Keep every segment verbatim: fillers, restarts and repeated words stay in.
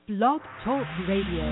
Blog Talk Radio.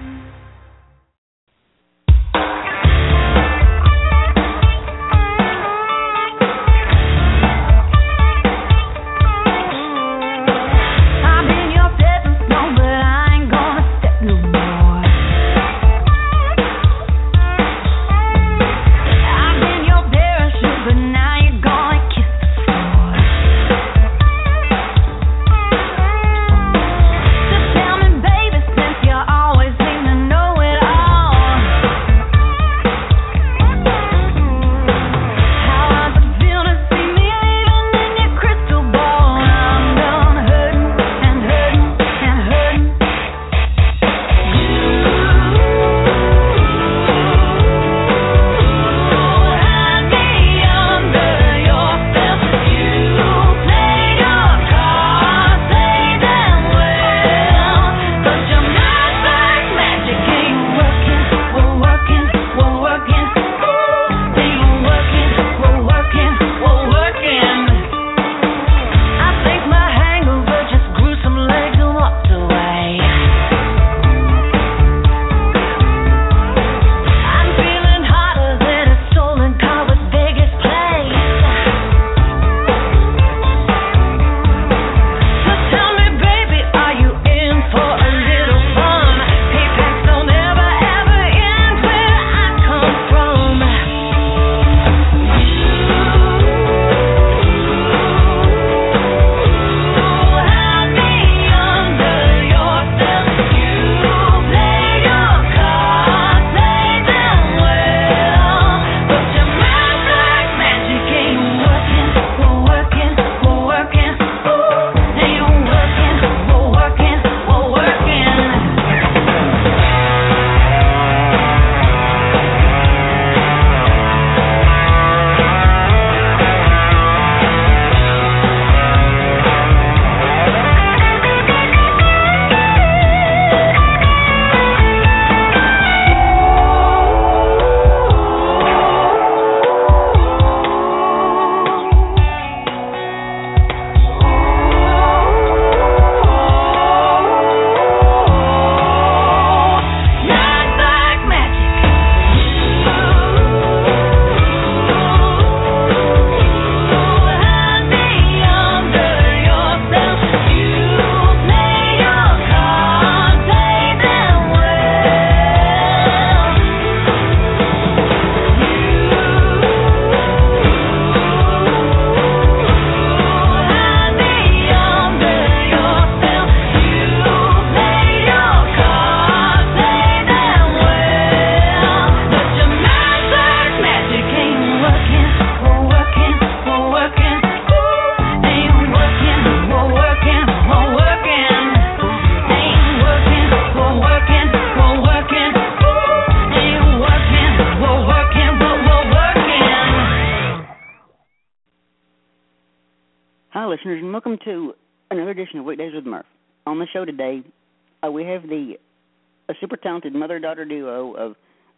Listeners, and welcome to another edition of Weekdays with Murph. On the show today, uh, we have the a super talented mother-daughter duo of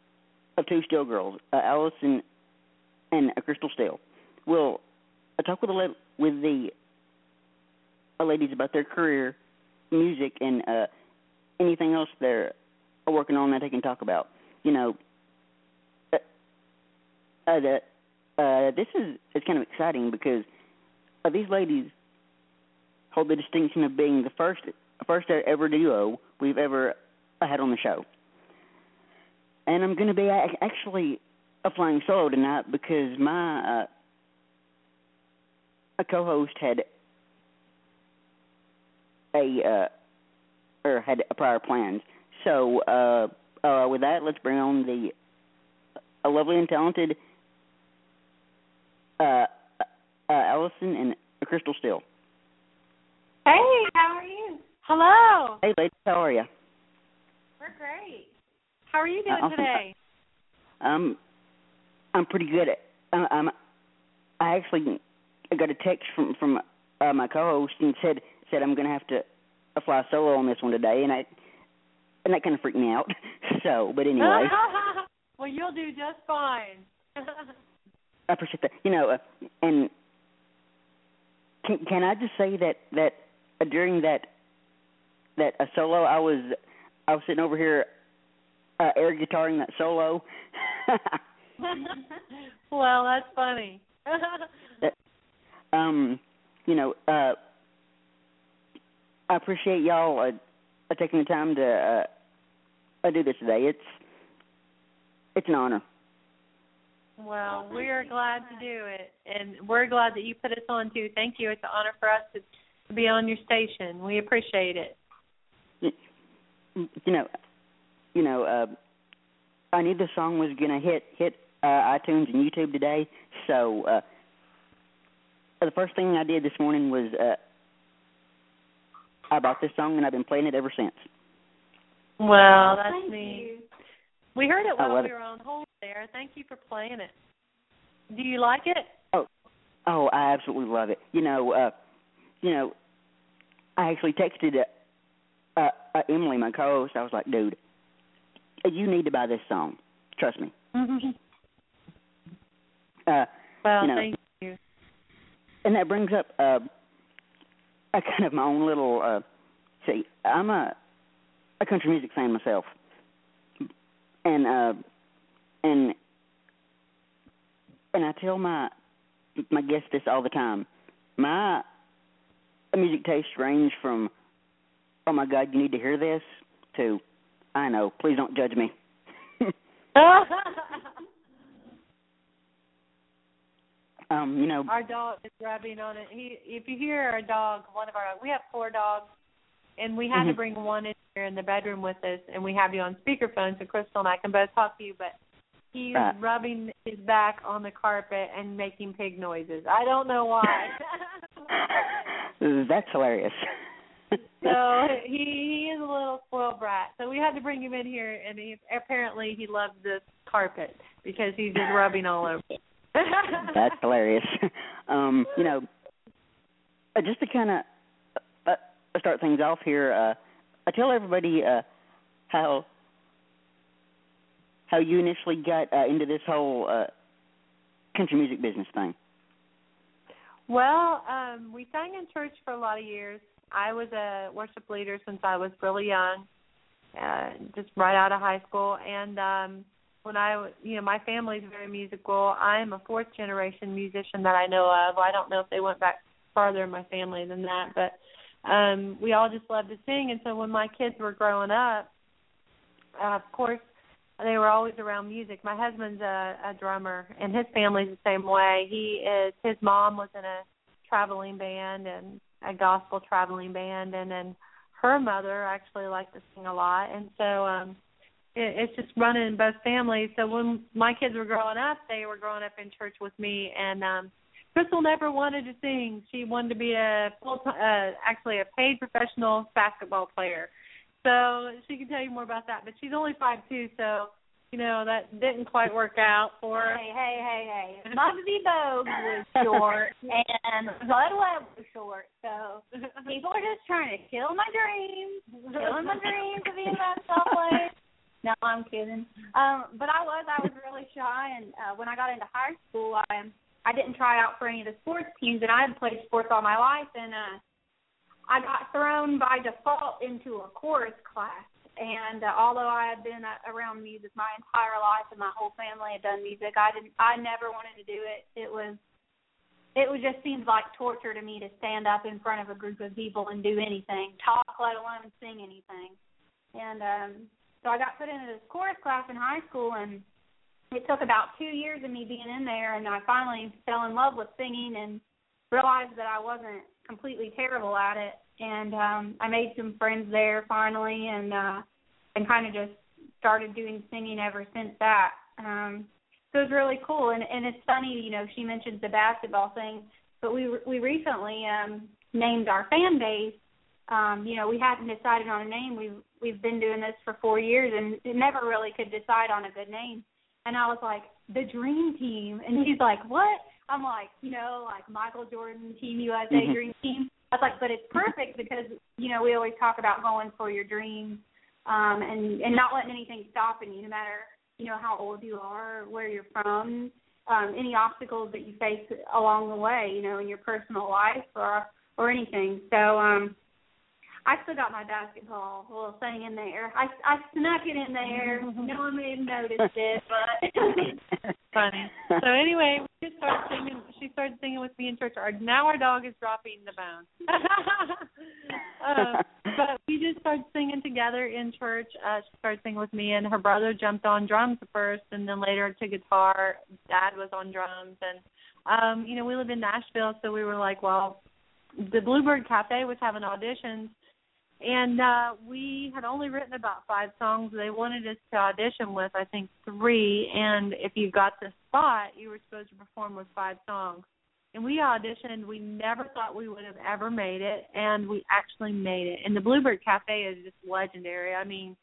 of two Steele girls, uh, Allison and uh, Crystal Steele. We'll uh, talk with the with the uh, ladies about their career, music, and uh, anything else they're working on that they can talk about. You know, uh, uh, the, uh, this is it's kind of exciting because. Uh, these ladies hold the distinction of being the first first ever duo we've ever had on the show. And I'm going to be actually a flying solo tonight because my uh, a co-host had a uh, or had a prior plans. So uh, uh, with that, let's bring on the a lovely and talented uh, Uh, Allison and Crystal Steele. Hey, how are you? Hello. Hey, ladies, how are you? We're great. How are you doing uh, awesome. today? Um, I'm pretty good. At, uh, I'm, I actually got a text from from uh, my co-host and said said I'm going to have to fly solo on this one today, and I and that kind of freaked me out. So, but anyway. Well, you'll do just fine. I appreciate that. You know, uh, and can, can I just say that that uh, during that that a solo. I was I was sitting over here uh, air guitaring that solo. Well, that's funny. um, you know, uh, I appreciate y'all uh, taking the time to uh, do this today. It's it's an honor. Well, we are glad to do it, and we're glad that you put us on too. Thank you. It's an honor for us to, to be on your station. We appreciate it. You know, you know, uh, I knew the song was gonna hit hit uh, iTunes and YouTube today, so uh, the first thing I did this morning was uh, I bought this song, and I've been playing it ever since. Well, that's Thank neat. you. We heard it while I love we were on hold there. Thank you for playing it. Do you like it? Oh, oh, I absolutely love it. You know, uh, you know, I actually texted uh, uh, uh, Emily, my co-host. I was like, dude, you need to buy this song. Trust me. Mm-hmm. Uh, Well, you know, thank you. And that brings up uh, a kind of my own little. Uh, see, I'm a a country music fan myself, and uh, and and I tell my my guests this all the time. My music tastes range from, oh my God, you need to hear this, to, I know, please don't judge me. um, you know, our dog is rubbing on it. He, if you hear our dog, one of our, we have four dogs, and we had mm-hmm. to bring one in here in the bedroom with us, and we have you on speakerphone so Crystal and I can both talk to you, but he's right. rubbing his back on the carpet and making pig noises. I don't know why. That's hilarious. So he, he is a little spoiled brat. So we had to bring him in here, and he, apparently he loves this carpet because he's just rubbing all over it. That's hilarious. Um, you know, uh, just to kind of uh, start things off here, uh, I tell everybody uh, how how you initially got uh, into this whole uh, country music business thing. Well, um, we sang in church for a lot of years. I was a worship leader since I was really young, uh, just right out of high school. And um, when I, you know, my family's very musical. I'm a fourth generation musician that I know of. I don't know if they went back farther in my family than that, but um, we all just love to sing. And so when my kids were growing up, uh, of course, they were always around music. My husband's a, a drummer, and his family's the same way. He is. His mom was in a traveling band and a gospel traveling band, and then her mother actually liked to sing a lot. And so um, it, it's just running in both families. So when my kids were growing up, they were growing up in church with me. And um, Crystal never wanted to sing. She wanted to be a full, uh, actually a paid professional basketball player. So she can tell you more about that. But she's only five two, so, you know, that didn't quite work out for her. Hey, hey, hey, hey. Muggsy Bogues was short, and Bud Webb was short. So people are just trying to kill my dreams, killing my dreams of being a basketball player. No, I'm kidding. Um, but I was, I was really shy, and uh, when I got into high school, I I didn't try out for any of the sports teams, and I had played sports all my life, and uh, I got thrown by default into a chorus class, and uh, although I had been uh, around music my entire life and my whole family had done music, I didn't. I never wanted to do it. It was, it was just seems like torture to me to stand up in front of a group of people and do anything, talk, let alone sing anything. And um, so I got put into this chorus class in high school, and it took about two years of me being in there, and I finally fell in love with singing and realized that I wasn't completely terrible at it, and um, I made some friends there finally, and uh, and kind of just started doing singing ever since that. Um, so it was really cool, and and it's funny, you know, she mentioned the basketball thing, but we we recently um, named our fan base. Um, you know, we hadn't decided on a name. We've we've been doing this for four years, and never really could decide on a good name. And I was like, the Dream Team, and he's like, what? I'm like, you know, like Michael Jordan, Team U S A, mm-hmm. Dream Team. I was like, but it's perfect because, you know, we always talk about going for your dreams um, and, and not letting anything stop you, no matter, you know, how old you are, where you're from, um, any obstacles that you face along the way, you know, in your personal life or or anything. So um, I still got my basketball little thing in there. I, I snuck it in there. No one may have noticed it, but funny. So anyway, we just started singing. She started singing with me in church. Our, now our dog is dropping the bone. uh, but we just started singing together in church. Uh, she started singing with me, and her brother jumped on drums first, and then later to guitar. Dad was on drums, and um, you know, we live in Nashville, so we were like, well, the Bluebird Cafe was having auditions. And uh, we had only written about five songs. They wanted us to audition with, I think, three. And if you got the spot, you were supposed to perform with five songs. And we auditioned. We never thought we would have ever made it, and we actually made it. And the Bluebird Cafe is just legendary. I mean,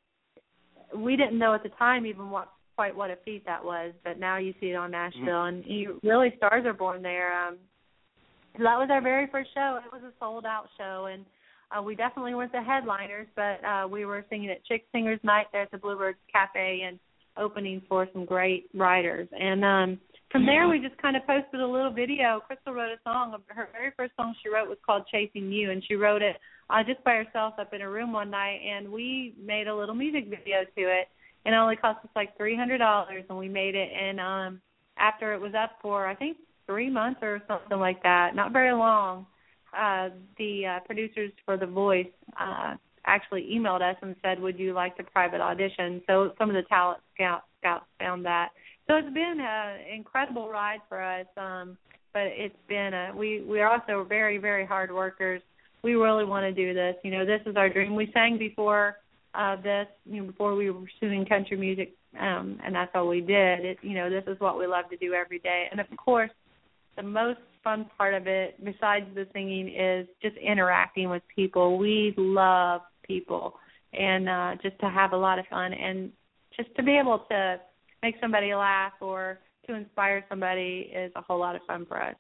we didn't know at the time even what quite what a feat that was, but now you see it on Nashville, mm-hmm. and you, really stars are born there. Um, so that was our very first show. It was a sold-out show, and Uh, we definitely weren't the headliners, but uh, we were singing at Chick Singers Night there at the Bluebird Cafe and opening for some great writers. And um, from there, we just kind of posted a little video. Crystal wrote a song. Her very first song she wrote was called Chasing You, and she wrote it uh, just by herself up in her room one night, and we made a little music video to it. And it only cost us like three hundred dollars, and we made it. And um, after it was up for, I think, three months or something like that, not very long, Uh, the uh, producers for The Voice uh, actually emailed us and said, would you like the private audition? So some of the talent scout, scouts found that. So it's been an incredible ride for us, um, but it's been, a, we, we are also very, very hard workers. We really want to do this. You know, this is our dream. We sang before uh, this, you know, before we were pursuing country music, um, and that's all we did. It, you know, this is what we love to do every day. And, of course, the most fun part of it, besides the singing, is just interacting with people. We love people, and uh, just to have a lot of fun, and just to be able to make somebody laugh or to inspire somebody is a whole lot of fun for us.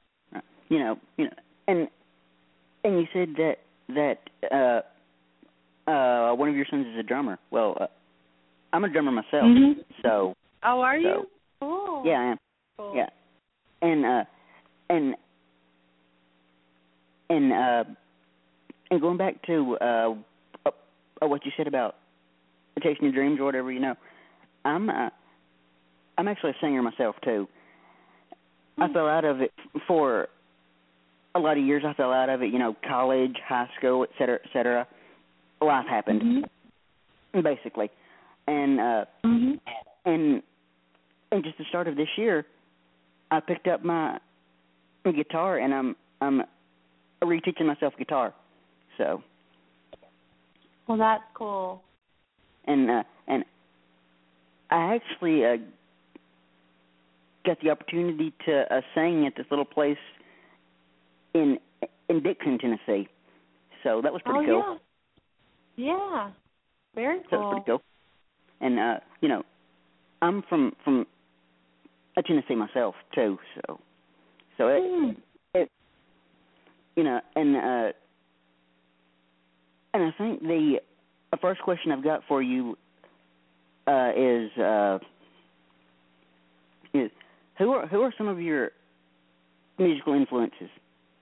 You know, you know, and and you said that that uh, uh, one of your sons is a drummer. Well, uh, I'm a drummer myself, mm-hmm. so. Oh, are you? So, cool. Yeah, I am. Cool. Yeah. And uh, and and uh, and going back to uh, uh, what you said about chasing your dreams or whatever, you know, I'm uh, I'm actually a singer myself too. Mm-hmm. I fell out of it for a lot of years. I fell out of it, you know, college, high school, et cetera, et cetera. Life happened, mm-hmm. basically, and uh, mm-hmm. and and just the start of this year, I picked up my guitar, and I'm I'm reteaching myself guitar. So. Well, that's cool. And uh, and I actually uh, got the opportunity to uh, sing at this little place in in Dixon, Tennessee. So that was pretty oh, cool. Yeah. Yeah. Very cool. So that was pretty cool. And uh, you know, I'm from from Tennessee myself too, so so it, mm. it you know, and uh, and I think the, the first question I've got for you uh, is uh, is who are who are some of your musical influences?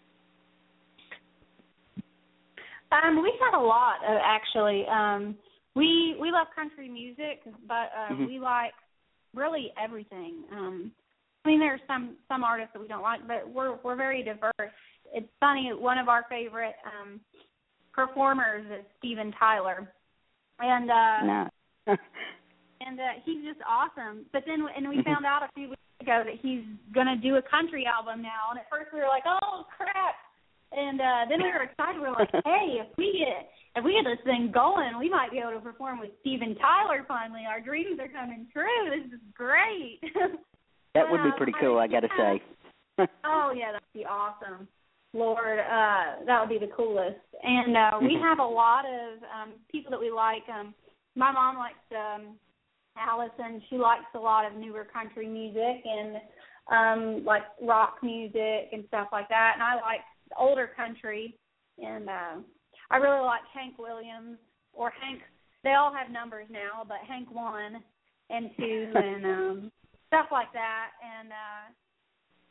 Um, we had a lot of actually. Um, we we love country music, but uh, mm-hmm. we like really everything. Um, I mean, there are some, some artists that we don't like, but we're we're very diverse. It's funny. One of our favorite um, performers is Steven Tyler, and uh, no. and uh, he's just awesome. But then, and we found out a few weeks ago that he's going to do a country album now. And at first we were like, oh crap! And uh, then we were excited. We were like, hey, if we get if we get this thing going, we might be able to perform with Steven Tyler finally. Our dreams are coming true. This is great. That would be pretty cool, I got to say. Oh, yeah, that would be awesome. Lord, uh, that would be the coolest. And uh, we have a lot of um, people that we like. Um, my mom likes um, Allison. She likes a lot of newer country music and um, like rock music and stuff like that. And I like older country. And uh, I really like Hank Williams or Hank. They all have numbers now, but Hank one and two and um, stuff like that. And, uh,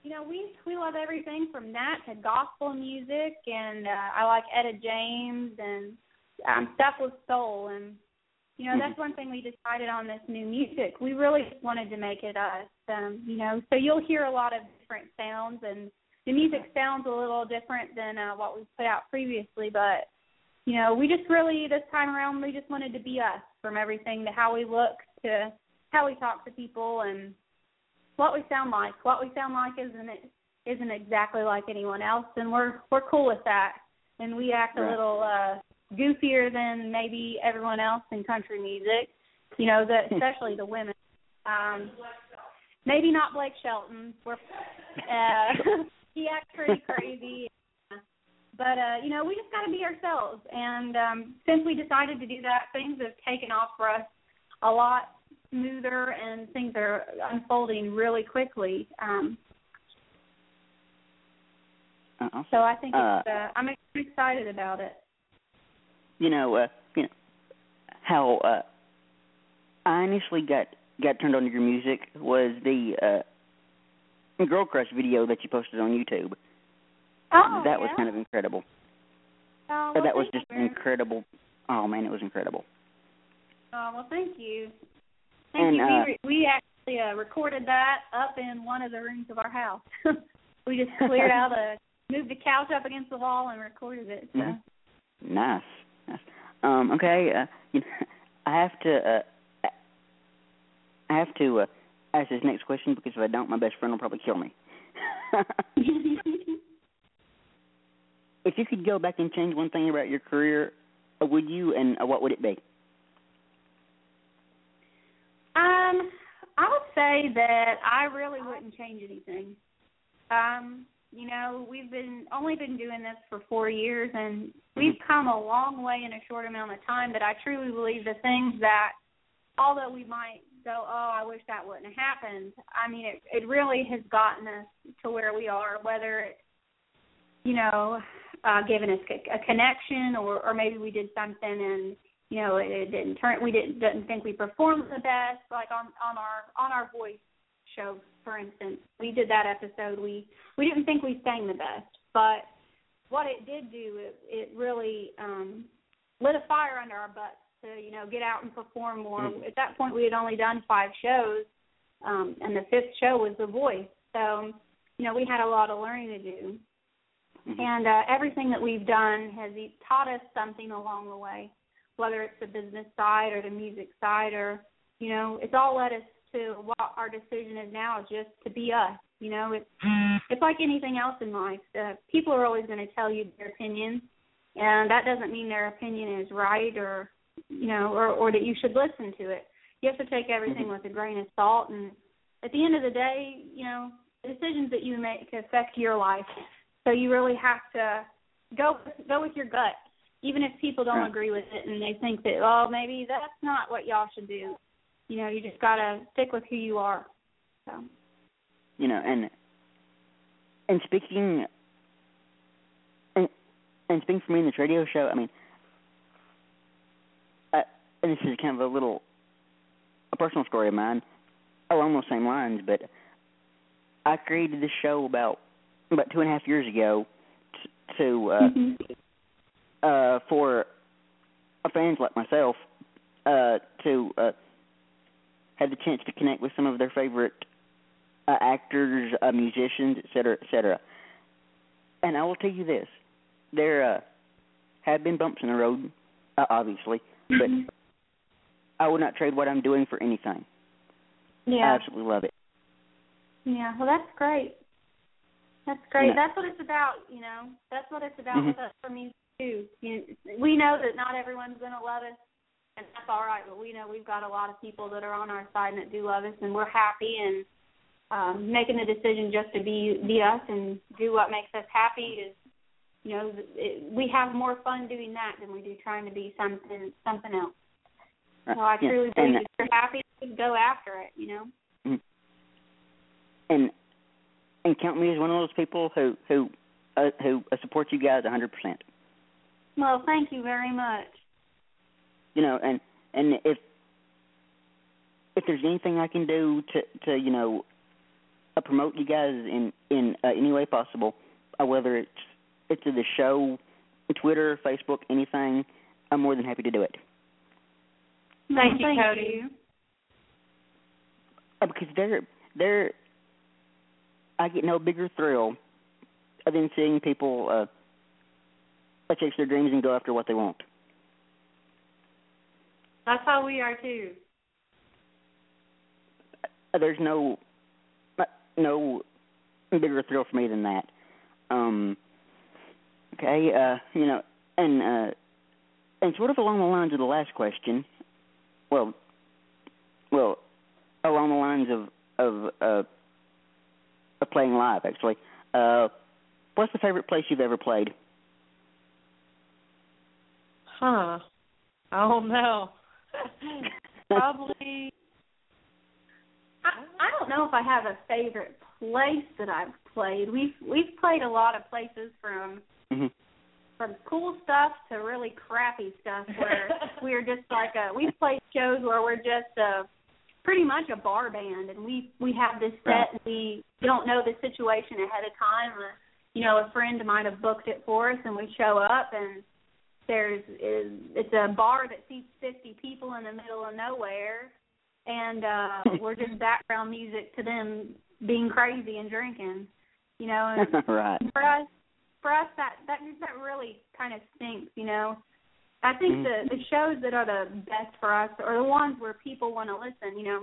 you know, we we love everything from that to gospel music, and uh, I like Etta James and um, stuff with soul. And, you know, mm-hmm. that's one thing we decided on this new music. We really just wanted to make it us, um, you know. So you'll hear a lot of different sounds, and the music sounds a little different than uh, what we've put out previously. But, you know, we just really, this time around, we just wanted to be us, from everything to how we look to how we talk to people and what we sound like. What we sound like isn't isn't exactly like anyone else, and we're we're cool with that. And we act right. a little uh, goofier than maybe everyone else in country music. You know, the, especially the women. Um, maybe not Blake Shelton. We're uh, he acts pretty crazy. But, uh, you know, we just got to be ourselves. And um, since we decided to do that, things have taken off for us a lot smoother, and things are unfolding really quickly. Um, uh-uh. So I think uh, it's, uh, I'm excited about it. You know, uh, you know how uh, I initially got, got turned on to your music was the uh, Girl Crush video that you posted on YouTube. Oh, that yeah? was kind of incredible. Oh, well, that was thank just you. incredible. Oh, man, it was incredible. Oh, well, thank you. Thank and, you. Uh, we, we actually uh, recorded that up in one of the rooms of our house. We just cleared out a, moved the couch up against the wall and recorded it. So. Mm-hmm. Nice. nice. Um, okay, uh, you know, I have to, uh, I have to uh, ask this next question, because if I don't, my best friend will probably kill me. If you could go back and change one thing about your career, uh, would you, and uh, what would it be? Um, I would say that I really wouldn't change anything. Um, you know, we've been only been doing this for four years, and we've come a long way in a short amount of time. But I truly believe the things that, although we might go, oh, I wish that wouldn't have happened, I mean, it, it really has gotten us to where we are, whether it's, you know, uh, giving us a, a connection, or, or maybe we did something and, you know, it, it didn't turn, we didn't, didn't think we performed the best, like on, on our on our voice show, for instance. We did that episode. We, we didn't think we sang the best, but what it did do, it, it really um, lit a fire under our butts to, you know, get out and perform more. Mm-hmm. At that point, we had only done five shows, um, and the fifth show was The Voice. So, you know, we had a lot of learning to do. Mm-hmm. And uh, everything that we've done has taught us something along the way, whether it's the business side or the music side, or, you know, it's all led us to what our decision is now, is just to be us. You know, it's, it's like anything else in life. Uh, people are always going to tell you their opinion, and that doesn't mean their opinion is right, or, you know, or, or that you should listen to it. You have to take everything mm-hmm. with a grain of salt, and at the end of the day, you know, the decisions that you make affect your life. So you really have to go go with your gut, even if people don't right. agree with it and they think that, oh, maybe that's not what y'all should do. You know, you just got to stick with who you are. So. You know, and and speaking and, and speaking for me in this radio show, I mean, uh, and this is kind of a little a personal story of mine along those same lines, but I created this show about about two and a half years ago t- to uh, mm-hmm. uh, for fans like myself uh, to uh, have the chance to connect with some of their favorite uh, actors, uh, musicians, et cetera, et cetera. And I will tell you this: there uh, have been bumps in the road, uh, obviously, mm-hmm. but I would not trade what I'm doing for anything. Yeah. I absolutely love it. Yeah, well, that's great. That's great. Yeah. That's what it's about, you know. That's what it's about mm-hmm. with us for music, too. You know, we know that not everyone's going to love us, and that's all right, but we know we've got a lot of people that are on our side and that do love us, and we're happy, and um, making the decision just to be, be us and do what makes us happy is, you know, it, we have more fun doing that than we do trying to be something something else. So I yeah. truly believe and, if you're happy, go after it, you know. Mm-hmm. And and count me as one of those people who who uh, who uh, support you guys one hundred percent. Well, thank you very much. You know, and and if if there's anything I can do to to you know uh, promote you guys in in uh, any way possible, uh, whether it's it's to the show, Twitter, Facebook, anything, I'm more than happy to do it. Thank you, Thank Cody. you. Uh, because they're they're I get no bigger thrill than seeing people uh, chase their dreams and go after what they want. That's how we are too. Uh, there's no uh, no bigger thrill for me than that. Um, okay, uh, you know, and uh, and sort of along the lines of the last question. Well, well, along the lines of of, uh, of playing live, actually. Uh, what's the favorite place you've ever played? Huh. I don't know. Probably. I, I don't know if I have a favorite place that I've played. We've we've played a lot of places from Mm-hmm. from cool stuff to really crappy stuff where we're just like a we've played shows where we're just a pretty much a bar band and we we have this set and we don't know the situation ahead of time. Uh, you know, a friend might have booked it for us and we show up and there's is it's a bar that seats fifty people in the middle of nowhere and uh we're just background music to them being crazy and drinking. You know, and right. for us For us, that, that that really kind of stinks, you know. I think mm-hmm. the, the shows that are the best for us are the ones where people want to listen, you know.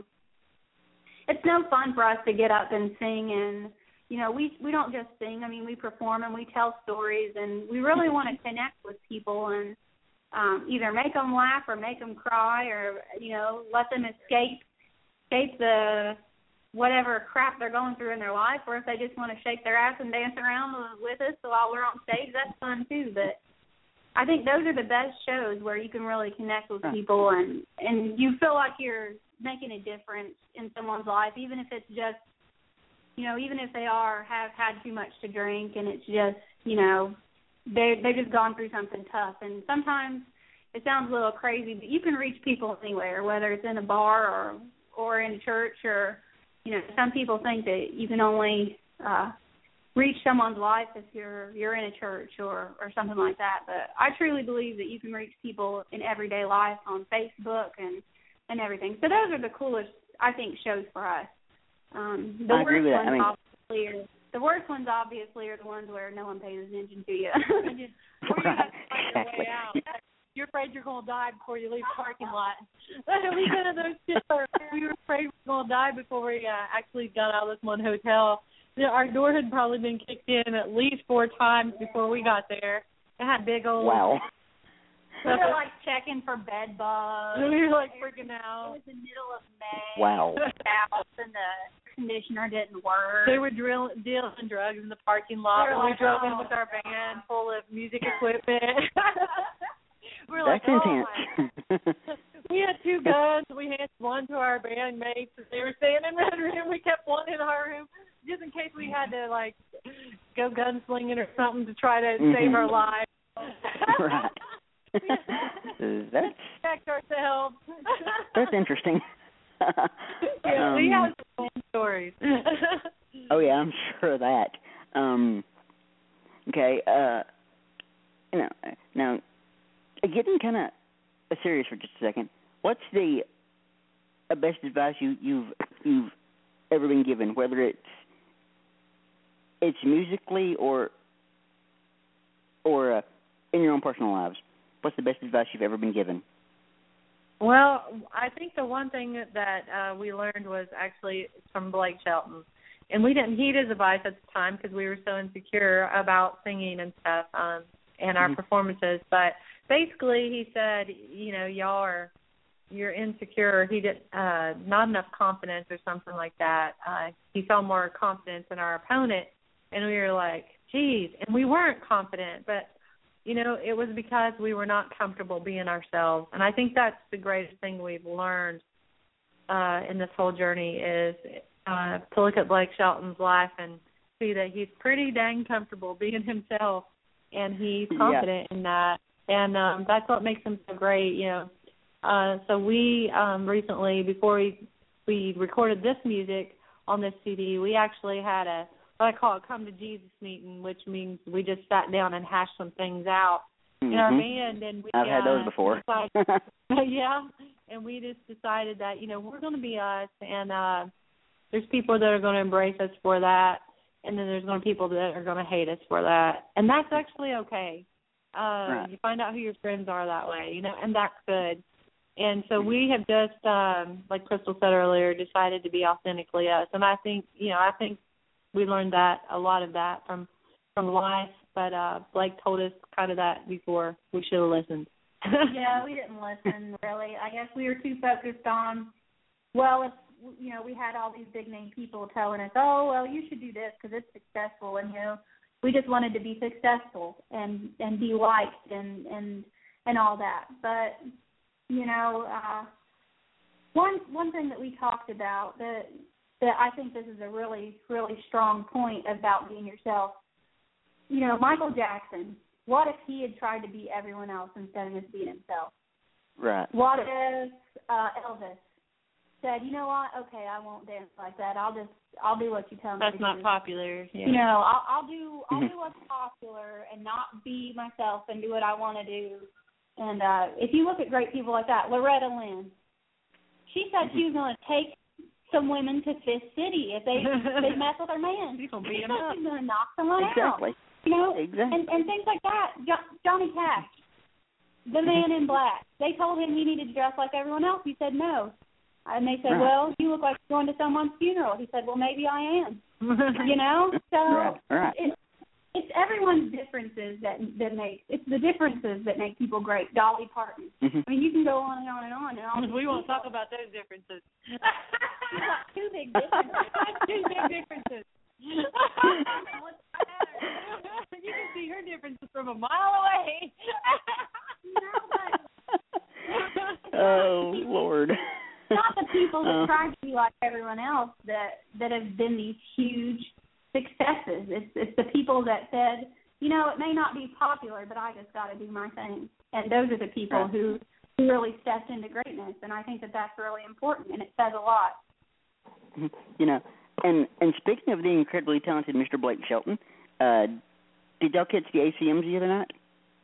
It's no fun for us to get up and sing and, you know, we, we don't just sing. I mean, we perform and we tell stories and we really want to connect with people and um, either make them laugh or make them cry or, you know, let them escape, escape the whatever crap they're going through in their life, or if they just want to shake their ass and dance around with us while we're on stage, that's fun too. But I think those are the best shows where you can really connect with people and, and you feel like you're making a difference in someone's life, even if it's just, you know, even if they are have had too much to drink and it's just, you know, they they've just gone through something tough. And sometimes it sounds a little crazy, but you can reach people anywhere, whether it's in a bar or or in church or, you know, some people think that you can only uh, reach someone's life if you're you're in a church or, or something like that. But I truly believe that you can reach people in everyday life on Facebook and, and everything. So those are the coolest, I think, shows for us. Um, the I agree worst with that. ones I mean, obviously are, the worst ones obviously are the ones where no one pays attention to you. Or you have to find your exactly. way out. You're afraid you're going to die before you leave the parking lot. We've been in those shit where we were afraid we were going to die before we uh, actually got out of this one hotel. You know, our door had probably been kicked in at least four times before we got there. It had big old... Wow. We were like checking for bed bugs. We were like freaking out. It was the middle of May. Wow. And the conditioner didn't work. They were drill, dealing drugs in the parking lot. We We like, drove oh. in with our van full of music equipment. We were That's like, intense. oh we had two guns. We handed one to our bandmates. They were staying in that room. We kept one in our room just in case we had to, like, go gunslinging or something to try to mm-hmm. save our lives. Right. That's protect ourselves. That's interesting. Yeah, um, we have some fun stories. Oh yeah, I'm sure of that. Um, okay. Uh, you know, now getting kind of serious for just a second. What's the uh, best advice you, you've you've ever been given, whether it's it's musically or or uh, in your own personal lives? What's the best advice you've ever been given? Well, I think the one thing that uh, we learned was actually from Blake Shelton. And we didn't heed his advice at the time because we were so insecure about singing and stuff um, and our mm-hmm. performances. But basically he said, you know, y'all are, you're insecure. He did uh, not enough confidence or something like that. Uh, he saw more confidence in our opponent. And we were like, geez. And we weren't confident, but you know, it was because we were not comfortable being ourselves. And I think that's the greatest thing we've learned uh, in this whole journey is uh, to look at Blake Shelton's life and see that he's pretty dang comfortable being himself, and he's confident yeah. in that. And um, that's what makes him so great, you know. Uh, so we um, recently, before we, we recorded this music, on this C D. We actually had a what I call a come to Jesus meeting, which means we just sat down and hashed some things out mm-hmm. in our band, and we I've had uh, those before. decided, yeah, and we just decided that you know we're going to be us, and uh, there's people that are going to embrace us for that, and then there's going to be people that are going to hate us for that, and that's actually okay. Uh, right. You find out who your friends are that way, you know, and that's good. And so we have just, um, like Crystal said earlier, decided to be authentically us. And I think, you know, I think we learned that, a lot of that from from life. But uh, Blake told us kind of that before. We should have listened. Yeah, we didn't listen, really. I guess we were too focused on, well, if, you know, we had all these big-name people telling us, oh, well, you should do this because it's successful. And, you know, we just wanted to be successful and, and be liked and, and, and all that. But... You know, uh, one one thing that we talked about that that I think this is a really, really strong point about being yourself. You know, Michael Jackson, what if he had tried to be everyone else instead of just being himself? Right. What if uh, Elvis said, you know what, okay, I won't dance like that. I'll just, I'll do what you tell me That's to do. not popular. Yeah. You know, I'll, I'll do, I'll do what's popular and not be myself and do what I want to do. And uh, if you look at great people like that, Loretta Lynn, she said she was going to take some women to Fifth City if they they mess with her man. She's going to she beat him said up. she's going to knock someone exactly. out. You know, exactly. and, and things like that. Jo- Johnny Cash, the man in black. They told him he needed to dress like everyone else. He said no. And they said, right. well, you look like you're going to someone's funeral. He said, well, maybe I am. You know? So right. Right. It, it's everyone's differences that that make it's the differences that make people great. Dolly Parton. Mm-hmm. I mean, you can go on and on and on and on. We won't talk about those differences. Two big differences. Two big differences. You can see her differences from a mile away. Oh Lord. Not the people that uh, try to be like everyone else that that have been these huge successes. It's it's the people that said, you know, it may not be popular, but I just got to do my thing. And those are the people right. who, who really stepped into greatness. And I think that that's really important, and it says a lot. You know, and and speaking of the incredibly talented Mister Blake Shelton, uh, did y'all catch the A C Ms the other night?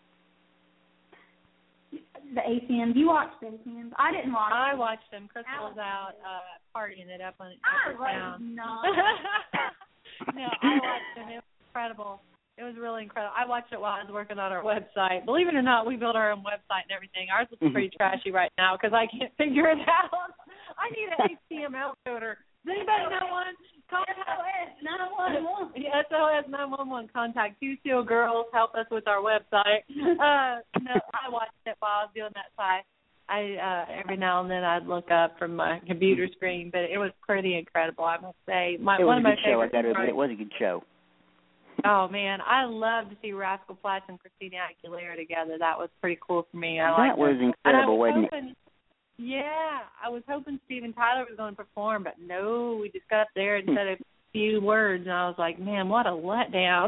The A C Ms. You watched the A C Ms. I didn't watch I them. watched them. Crystal was out uh, partying it up on I up was town. not. No, I watched it. It was incredible. It was really incredible. I watched it while I was working on our website. Believe it or not, we built our own website and everything. Ours looks pretty trashy right now because I can't figure it out. I need an H T M L coder. Does anybody know one? Contact S O S nine one one. Yeah, S O S nine one one. Contact Two Steel Girls. Help us with our website. Uh, no, I watched it while I was doing that site. I uh, every now and then I'd look up from my computer screen, but it was pretty incredible, I must say. My, it was one a of my good show. I favorite got to admit, it was a good show. Oh man, I love to see Rascal Flatts and Christina Aguilera together. That was pretty cool for me. I that was it. incredible, was wasn't hoping, it? Yeah, I was hoping Steven Tyler was going to perform, but no, we just got up there and said a few words, and I was like, man, what a letdown.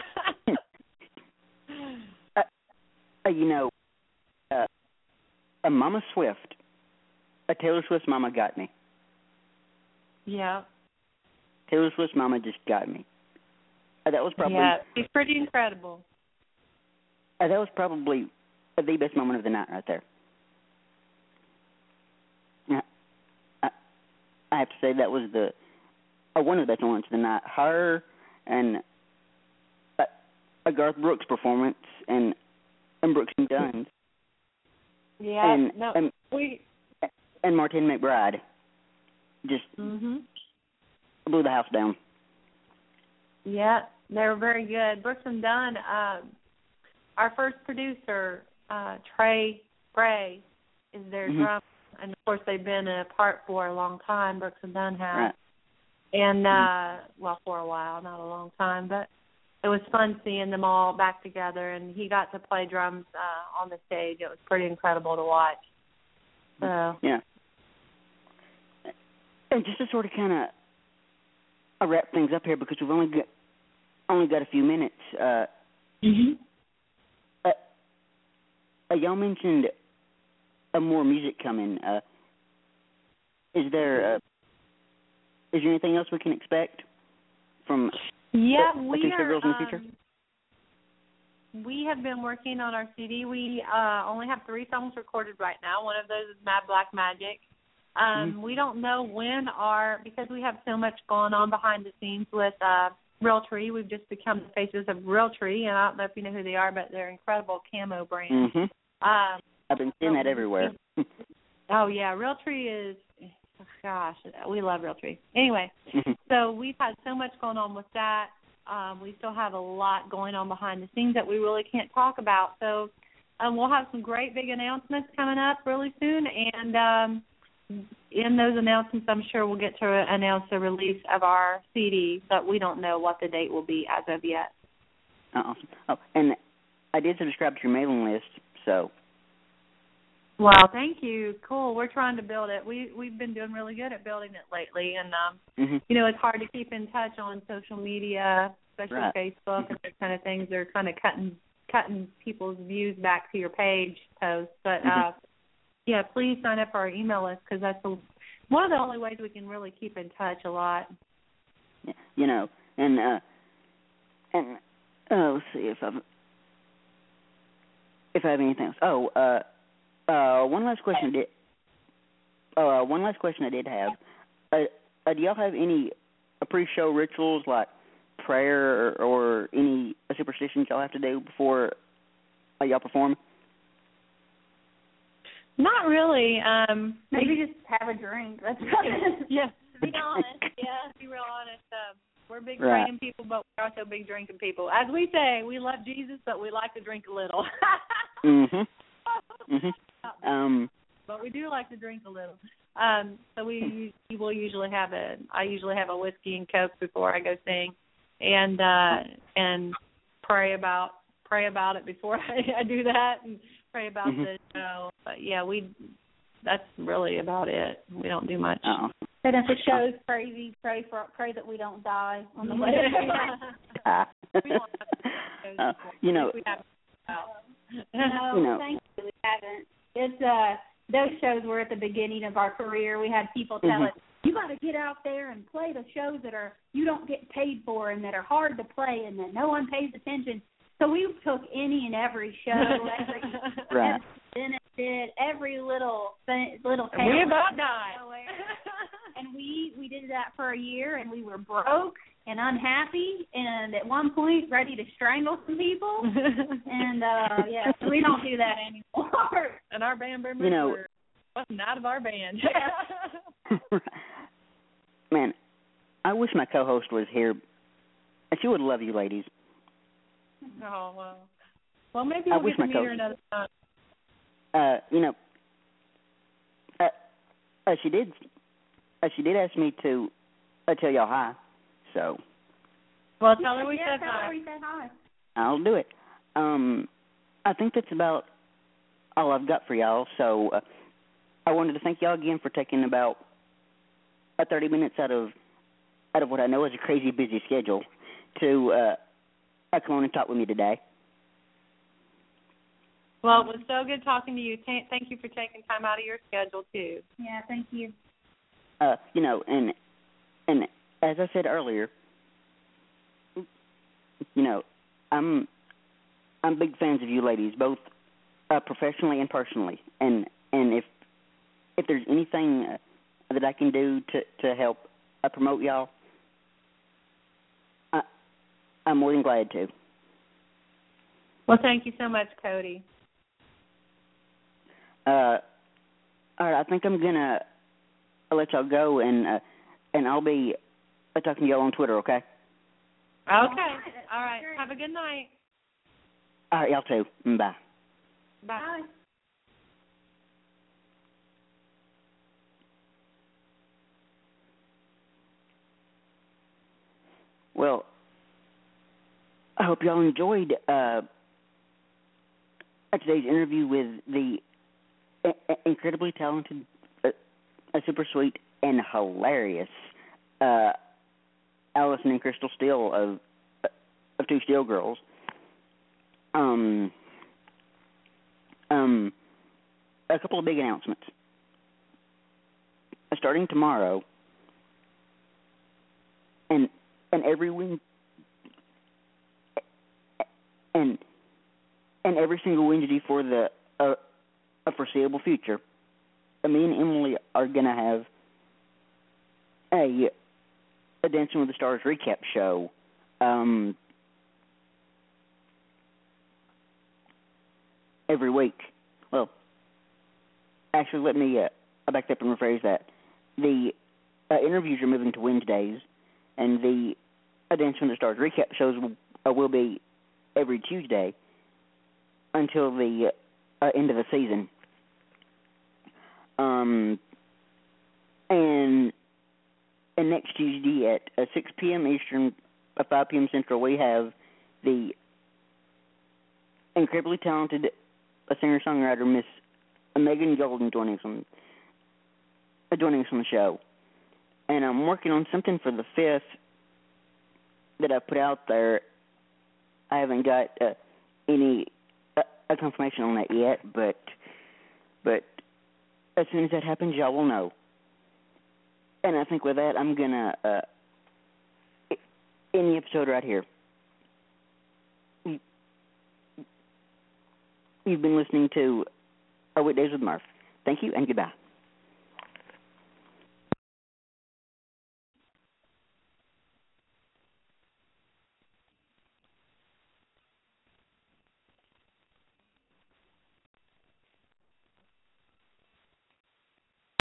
uh, uh, you know, uh, a Mama Swift, a Taylor Swift's mama got me. Yeah. Taylor Swift's mama just got me. Uh, that was probably yeah, she's pretty incredible. Uh, that was probably uh, the best moment of the night right there. Uh, I, I have to say that was the uh, one of the best moments of the night. Her and uh, a Garth Brooks performance and and Brooks and Dunn. Yeah, and, no, and, we and Martine McBride just mm-hmm. blew the house down. Yeah, they were very good. Brooks and Dunn, um, our first producer, uh, Trey Bray, is their mm-hmm. drummer, and of course they've been apart for a long time. Brooks and Dunn have, right. and mm-hmm. uh, well, for a while, not a long time, but it was fun seeing them all back together. And he got to play drums uh, on the stage. It was pretty incredible to watch. So yeah, and just to sort of kind of uh, wrap things up here because we've only got only got a few minutes. Uh, mm-hmm. uh, uh, y'all mentioned uh, more music coming. Uh, is there uh, is there anything else we can expect from Yeah, the, we the Two Steel are. Girls in the future? Um, we have been working on our C D. We uh, only have three songs recorded right now. One of those is Mad Black Magic. Um, mm-hmm. We don't know when our, because we have so much going on behind the scenes with uh, Realtree. We've just become the faces of Realtree, and I don't know if you know who they are, but they're an incredible camo brand. Mm-hmm. Um, I've been seeing that everywhere. Oh, yeah, Realtree is, oh, gosh, we love Realtree. Anyway, mm-hmm. so we've had so much going on with that. Um, we still have a lot going on behind the scenes that we really can't talk about. So um, we'll have some great big announcements coming up really soon, and um, in those announcements, I'm sure we'll get to announce the release of our C D, but we don't know what the date will be as of yet. Awesome. Oh, and I did subscribe to your mailing list, so. Well, thank you. Cool. We're trying to build it. We we've been doing really good at building it lately, and um, mm-hmm. you know, it's hard to keep in touch on social media, especially right. Facebook and those kind of things. They're kind of cutting cutting people's views back to your page posts, but. Mm-hmm. uh Yeah, please sign up for our email list because that's a, one of the only ways we can really keep in touch a lot. Yeah, you know, and uh, and uh, let's see if I've if I have anything else. Oh, uh, uh, one last question. Did uh, one last question I did have. Uh, uh, do y'all have any pre-show rituals like prayer or, or any superstitions y'all have to do before uh, y'all perform? Not really. Um, Maybe just have a drink. That's about it. Yeah. To be honest, yeah, to be real honest. Um, we're big right. praying people, but we're also big drinking people. As we say, we love Jesus, but we like to drink a little. mhm. Mhm. Um. But we do like to drink a little. Um. So we we will usually have a. I usually have a whiskey and Coke before I go sing, and uh, and pray about pray about it before I, I do that, and pray about mm-hmm. the show. But yeah, we. That's really about it. We don't do much. Oh. And if the show's crazy, pray for pray that we don't die on the way. uh, we don't have uh, you know. We have no, you know. thank you. We haven't. It's uh those shows were at the beginning of our career. We had people tell mm-hmm. us, you got to get out there and play the shows that are you don't get paid for and that are hard to play and that no one pays attention. So we took any and every show, every, right. every benefit, every little thing, little thing. We about died. And we, we did that for a year, and we were broke and unhappy, and at one point ready to strangle some people. and, uh, yeah, so we don't do that anymore. And our band members you know, were wasn't out of our band. Man, I wish my co-host was here. She would love you ladies. Oh, well. Well, maybe we'll I wish get to my meet coach. her another time. Uh, you know, uh, uh, she did. Uh, she did ask me to uh, tell y'all hi. So. Well, tell her we yeah, said tell hi. her we said hi. I'll do it. Um, I think that's about all I've got for y'all. So, uh, I wanted to thank y'all again for taking about uh, thirty minutes out of out of what I know is a crazy busy schedule to uh, uh, come on and talk with me today. Well, it was so good talking to you. Thank you for taking time out of your schedule, too. Yeah, thank you. Uh, you know, and and as I said earlier, you know, I'm I'm big fans of you ladies, both uh, professionally and personally. And and if if there's anything uh, that I can do to to help uh, promote y'all, I, I'm more than glad to. Well, thank you so much, Cody. Uh, all right, I think I'm gonna let y'all go, and uh, and I'll be uh, talking to y'all on Twitter, okay? Okay. All right. Have a good night. All right, y'all too. Bye. Bye. Well, I hope y'all enjoyed uh, today's interview with the uh, incredibly talented, uh, super sweet, and hilarious uh, Allison and Crystal Steele of of Two Steel Girls. Um, um, a couple of big announcements. Starting tomorrow, and and every win and and every single Wednesday for the uh, a foreseeable future, me and Emily are gonna have a a Dancing with the Stars recap show. Um, every week. Well, actually, let me uh, back up and rephrase that. The uh, interviews are moving to Wednesdays, and the uh, Dancing with the Stars recap shows will, uh, will be every Tuesday until the uh, end of the season. Um, and and next Tuesday at uh, six p.m. Eastern, uh, five p.m. Central, we have the incredibly talented uh, singer-songwriter Miss Megan Golden joining us on uh, joining us on the show. And I'm working on something for the fifth that I put out there. I haven't got uh, any uh, a confirmation on that yet, but but as soon as that happens, y'all will know. And I think with that, I'm gonna uh, end the episode right here. You've been listening to Our Weekdays with Murph. Thank you and goodbye.